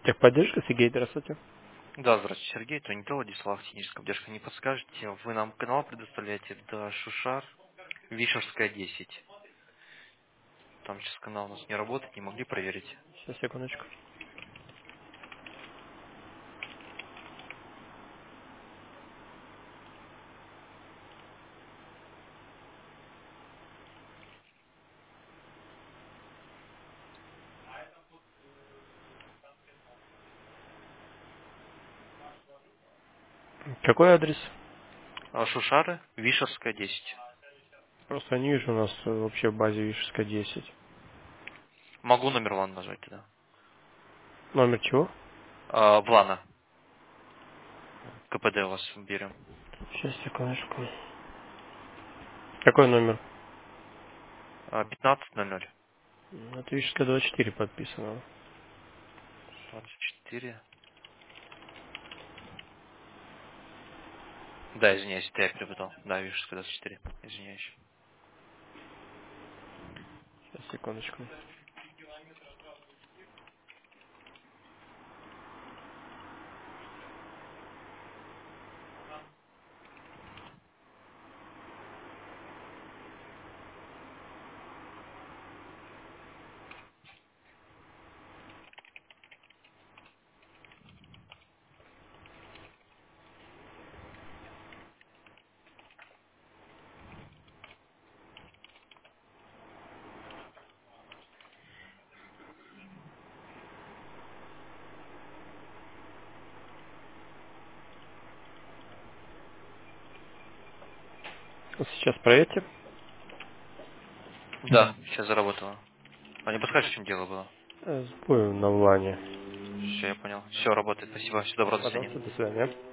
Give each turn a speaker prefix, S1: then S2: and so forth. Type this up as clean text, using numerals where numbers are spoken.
S1: Техподдержка, Сергей, здравствуйте.
S2: Да, здравствуйте, Сергей, Тонито, Владислав, техническая поддержка. Не подскажете, вы нам канал предоставляете, да, Шушар, Вишерская 10. Там сейчас канал у нас не работает, не могли проверить.
S1: Сейчас, секундочку. Какой адрес?
S2: Шушары, Вишерская 10.
S1: Просто не вижу у нас вообще в базе Вишерская 10.
S2: Могу номер вам назвать тогда.
S1: Номер чего?
S2: Влана, КПД у вас берем.
S1: Сейчас, секундочку. Какой номер?
S2: 15:00.
S1: Это Вишерская 24 подписано.
S2: 24. Да, извиняюсь, это я перепутал. Да, Вишерская 24. Извиняюсь.
S1: Сейчас, секундочку. Вот сейчас проверьте.
S2: Да, сейчас заработало. А не подскажешь, в чем дело было?
S1: Сбой на Влане.
S2: Все, я понял. Все, работает. Спасибо. Всего доброго, до свидания.
S1: Пожалуйста, до свидания.